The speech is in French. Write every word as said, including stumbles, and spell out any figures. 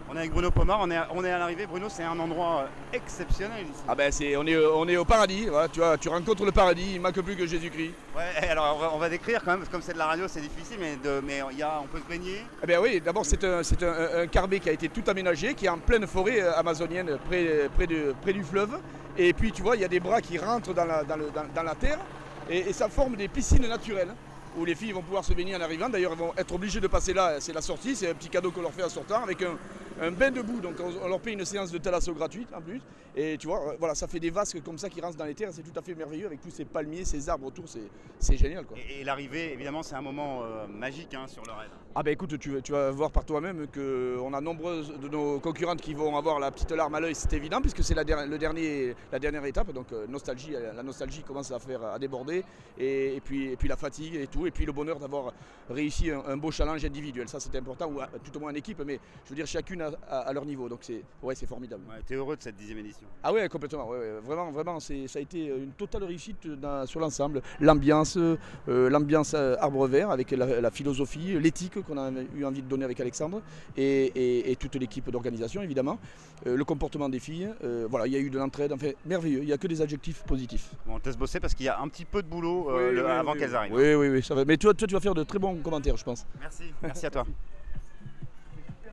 On est avec Bruno Pomar, on est à, on est à l'arrivée. Bruno, c'est un endroit euh, exceptionnel ici. Ah ben c'est, on, est, on est au paradis, voilà, tu vois, tu rencontres le paradis, il manque plus que Jésus-Christ. Ouais, alors on va, on va décrire quand même, parce que comme c'est de la radio, c'est difficile, mais, de, mais il y a, on peut se baigner. Eh bien oui, d'abord c'est un, c'est un, un carbet qui a été tout aménagé, qui est en pleine forêt amazonienne, près, près, de, près du fleuve. Et puis tu vois, il y a des bras qui rentrent dans la, dans le, dans, dans la terre, et, et ça forme des piscines naturelles, où les filles vont pouvoir se baigner en arrivant. D'ailleurs, elles vont être obligées de passer là, c'est la sortie, c'est un petit cadeau qu'on leur fait en sortant, avec un, un bain debout. Donc on, on leur paye une séance de thalasso gratuite en plus. Et tu vois, voilà, ça fait des vasques comme ça qui rentrent dans les terres, c'est tout à fait merveilleux, avec tous ces palmiers, ces arbres autour, c'est, c'est génial, quoi. Et, et l'arrivée, évidemment, c'est un moment euh, magique hein, sur le raid. Ah ben écoute, tu, tu vas voir par toi-même qu'on a nombreuses de nos concurrentes qui vont avoir la petite larme à l'œil, c'est évident, puisque c'est la, der- le dernier, la dernière étape. Donc euh, nostalgie, la nostalgie commence à faire à déborder, et, et, puis, et puis la fatigue et tout, et puis le bonheur d'avoir réussi un, un beau challenge individuel. Ça c'est important, ou à, tout au moins en équipe, mais je veux dire chacune à, à, à leur niveau. Donc c'est, ouais, c'est formidable. Ouais, t'es heureux de cette dixième édition? Ah ouais, complètement, ouais, ouais. Vraiment, vraiment, c'est, ça a été une totale réussite dans, sur l'ensemble. L'ambiance, euh, l'ambiance arbre vert avec la, la philosophie, l'éthique qu'on a eu envie de donner avec Alexandre, et, et, et toute l'équipe d'organisation évidemment, euh, le comportement des filles, euh, voilà, il y a eu de l'entraide, enfin merveilleux, il n'y a que des adjectifs positifs. Bon, on te laisse bosser parce qu'il y a un petit peu de boulot euh, oui, le, oui, avant oui, qu'elles arrivent. Oui, oui, oui, ça va. Mais toi, toi, tu vas faire de très bons commentaires, je pense. Merci, merci à toi.